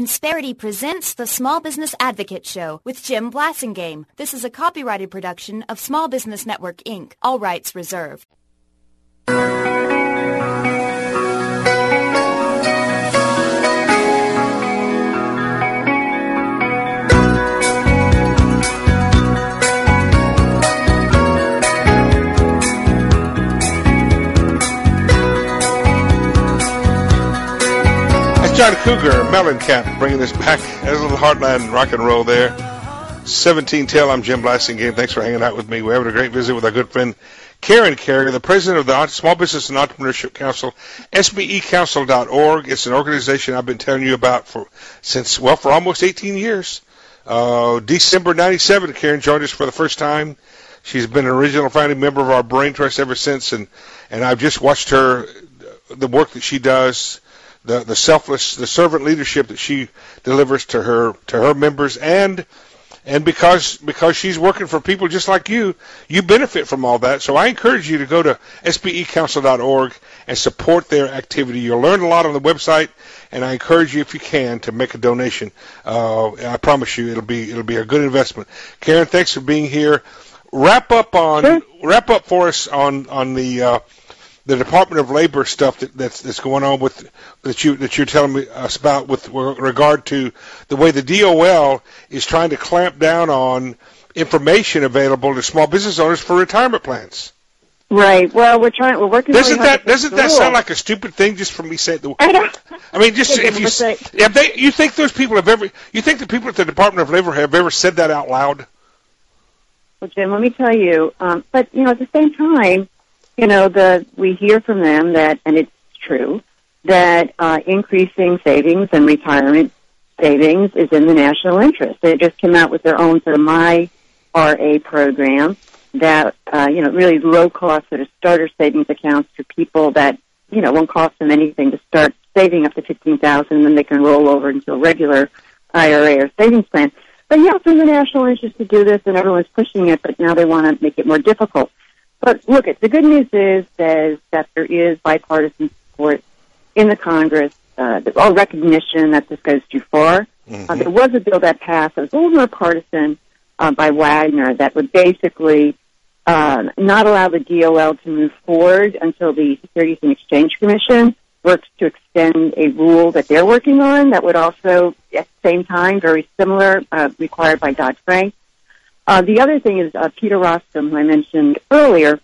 Insperity presents the Small Business Advocate Show with Jim Blasingame. This is a copyrighted production of Small Business Network, Inc. All rights reserved. John Cougar, Mellencamp, bringing this back as a little heartland rock and roll there. 17 till, I'm Jim Blasingame. Thanks for hanging out with me. We're having a great visit with our good friend Karen Carrier, the president of the Small Business and Entrepreneurship Council, SBEcouncil.org. It's an organization I've been telling you about for almost 18 years. December 97, Karen joined us for the first time. She's been an original founding member of our Brain Trust ever since, and I've just watched her, the work that she does, the selfless, the servant leadership that she delivers to her members, and because she's working for people just like you benefit from all that. So I encourage you to go to SBEcouncil.org and support their activity. You'll learn a lot on the website, and I encourage you, if you can, to make a donation. I promise you, it'll be a good investment. Karen, thanks for being here. Wrap up for us on the Department of Labor stuff that's going on with that you're telling us about with regard to the way the DOL is trying to clamp down on information available to small business owners for retirement plans. Right. Well, we're working. Doesn't that sound like a stupid thing just for me saying? I mean, just if you think those people you think the people at the Department of Labor have ever said that out loud? Well, Jim, let me tell you. But at the same time, we hear from them that, and it's true, that increasing savings and retirement savings is in the national interest. They just came out with their own sort of My RA program that, really low-cost sort of starter savings accounts for people that, won't cost them anything to start saving up to $15,000, and then they can roll over into a regular IRA or savings plan. But, it's in the national interest to do this, and everyone's pushing it, but now they want to make it more difficult. But look, the good news is that there is bipartisan support in the Congress. There's all recognition that this goes too far. Mm-hmm. There was a bill that passed that was a little more partisan by Wagner that would basically not allow the DOL to move forward until the Securities and Exchange Commission works to extend a rule that they're working on that would also, at the same time, very similar, required by Dodd-Frank. The other thing is Peter Rostam, who I mentioned earlier,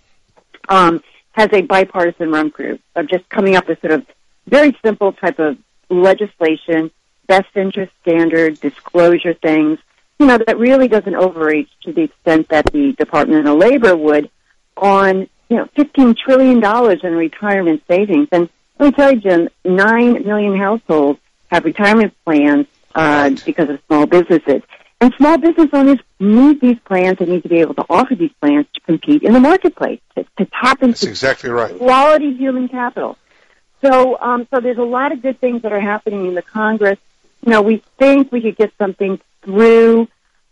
has a bipartisan run group of just coming up with sort of very simple type of legislation, best interest standard, disclosure things, that really doesn't overreach to the extent that the Department of Labor would on, $15 trillion in retirement savings. And let me tell you, Jim, 9 million households have retirement plans because of small businesses. And small business owners need these plans and need to be able to offer these plans to compete in the marketplace, to tap into That's exactly right. Quality human capital. So there's a lot of good things that are happening in the Congress. We think we could get something through.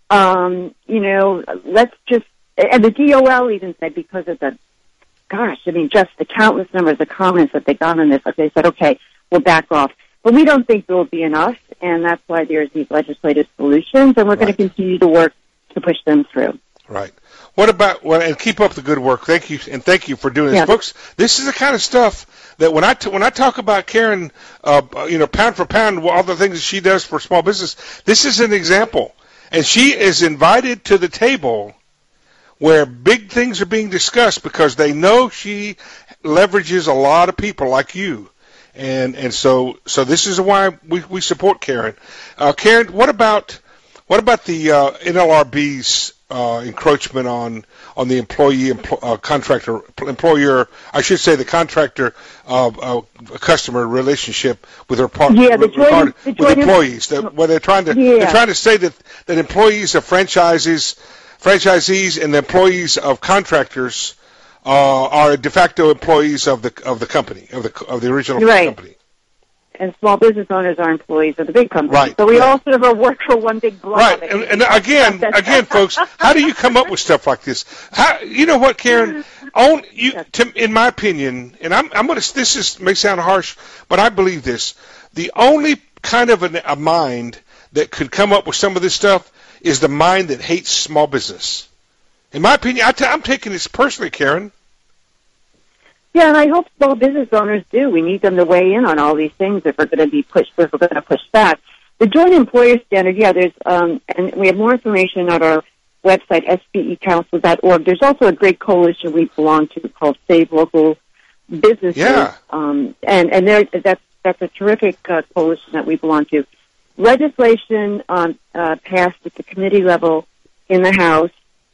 Let's just, and the DOL even said because of just the countless numbers of comments that they got on this, they said, okay, we'll back off. But we don't think there will be enough, and that's why there's these legislative solutions, and we're going to continue to work to push them through. Right. What about, and keep up the good work. Thank you for doing this. Folks, this is the kind of stuff that when I talk about Karen, pound for pound, all the things that she does for small business, this is an example. And she is invited to the table where big things are being discussed because they know she leverages a lot of people like you. And so this is why we support Karen. Karen, what about the NLRB's encroachment on the the contractor customer relationship with her partner with employees? Where they're trying to say that employees of franchisees and the employees of contractors are de facto employees of the company, of the original company. And small business owners are employees of the big company. Right. So we all sort of work for one big block. Right. And again, folks, how do you come up with stuff like this? You know what, Karen? In my opinion, and I'm going to. May sound harsh, but I believe this. The only kind of a mind that could come up with some of this stuff is the mind that hates small business. In my opinion, I'm taking this personally, Karen. Yeah, and I hope small business owners do. We need them to weigh in on all these things if we're going to be pushed, if we're going to push back. The Joint Employer Standard, there's, and we have more information at our website, sbecouncil.org. There's also a great coalition we belong to called Save Local Businesses. Yeah. And that's a terrific coalition that we belong to. Legislation passed at the committee level in the House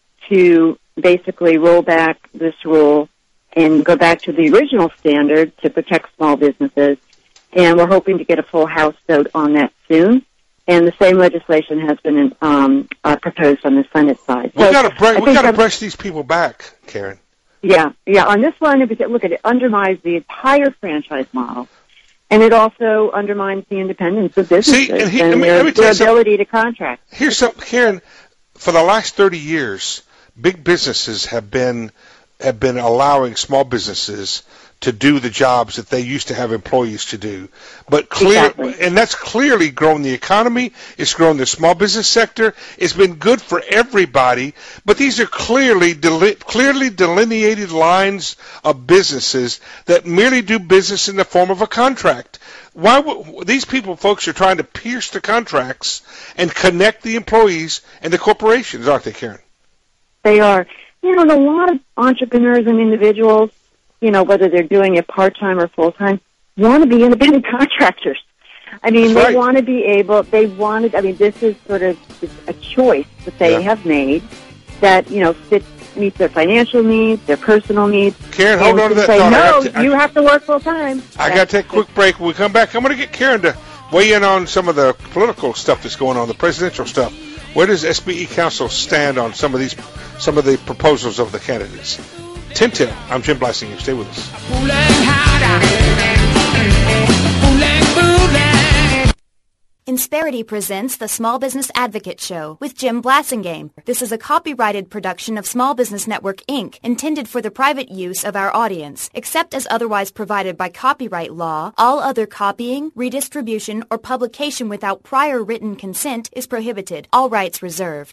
to basically roll back this rule and go back to the original standard to protect small businesses. And we're hoping to get a full House vote on that soon. And the same legislation has been proposed on the Senate side. We got to brush these people back, Karen. Yeah. On this one, it undermines the entire franchise model, and it also undermines the independence of businesses and their ability to contract. Here's something, Karen. For the last 30 years, big businesses have been allowing small businesses to do the jobs that they used to have employees to do. But and that's clearly grown the economy. It's grown the small business sector. It's been good for everybody. But these are clearly delineated lines of businesses that merely do business in the form of a contract. These folks are trying to pierce the contracts and connect the employees and the corporations, aren't they, Karen? They are. A lot of entrepreneurs and individuals, whether they're doing it part-time or full-time, want to be independent contractors. They want to be able, this is sort of a choice that they have made that, meets their financial needs, their personal needs. Karen, hold on to that thought. You have to work full-time. I got to take a quick break. When we come back, I'm going to get Karen to weigh in on some of the political stuff that's going on, the presidential stuff. Where does SBE Council stand on some of the proposals of the candidates? 10 till. I'm Jim Blasingame. Stay with us. Insperity presents the Small Business Advocate Show with Jim Blasingame. This is a copyrighted production of Small Business Network, Inc., intended for the private use of our audience. Except as otherwise provided by copyright law, all other copying, redistribution, or publication without prior written consent is prohibited. All rights reserved.